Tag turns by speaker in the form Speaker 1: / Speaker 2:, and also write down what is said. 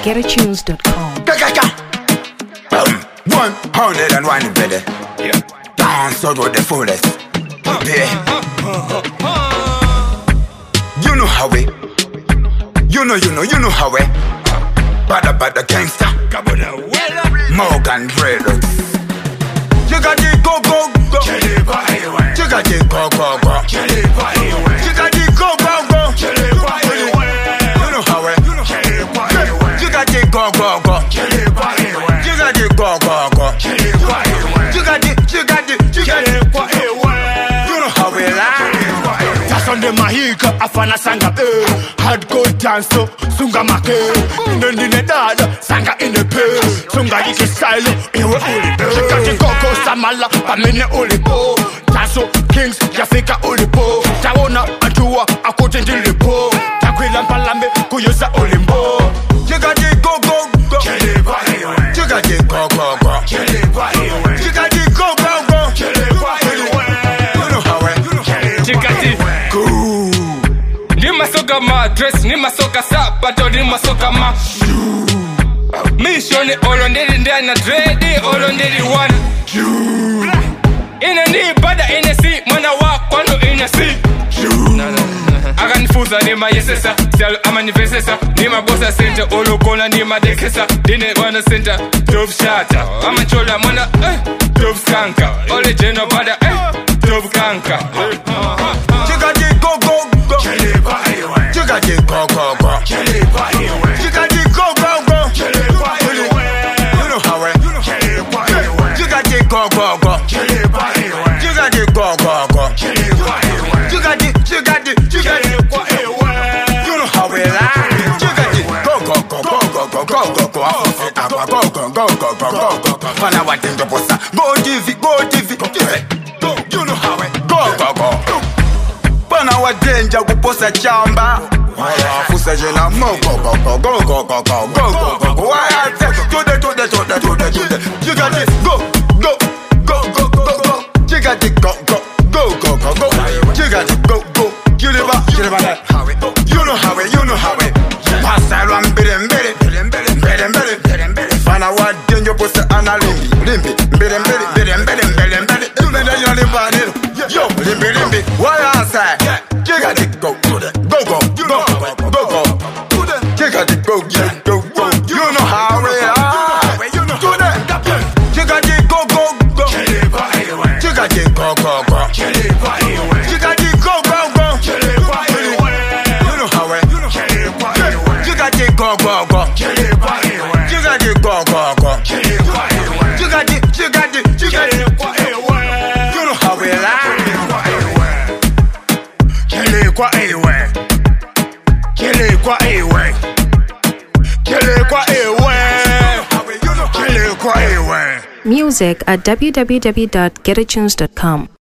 Speaker 1: www.getatunes.com.
Speaker 2: 101 baby. Yeah. Dance out with the fullest. Yeah. You know how we. You know how we. Bada gangsta. Morgan Brothers. You got the go. You got the go. You got the go. You know how we. You got the go. You got the go. You know how we lie.
Speaker 3: Sonde mahika afana sanga hardcore dance sunga make ndine dada sanga in the pay sunga yiki style iwe ulipo chikati koko samala pamene ulipo taso kings yafika ulipo taona atua akote ndilipo takwila mpalambe kuyosa ulimbo
Speaker 2: chikati koko chikati koko chikati koko
Speaker 4: Soka ma dress, ni masoka sapato, ni masoka ma shoe. Mission all on the na dready, all on the one. In a knee, bada in a seat, mana walk one in a seat. I can fusa ni ma yesesa, sell a manifesta, ni ma bossa center, olo kona ni ma dekesa, didn't wanna center, dove shatter. I'm a chola mana, dove skanka, all the general bada, dove kanka.
Speaker 2: Chikati go. You got the go. You got the go. You know how we. You got the go. You got the go. You got the. You know how we lie. You got the go. When I want them to post go TV. You know how we go. Pana wa danger kuposa chamba. Waya fusa jena mo go. Waya to the. You got it go. You got it go. You got it go. You never that. You know how it. Pass around bere. Pana wa danger posa analimbi. Bere. Yo, limbi. Why outside? You got it go. Go. You got it go. You know how we are. You got it go. You got it go. You got it go. You know how we. You got it go. You got it go. You know how we lie.
Speaker 1: Music at www.getatunes.com.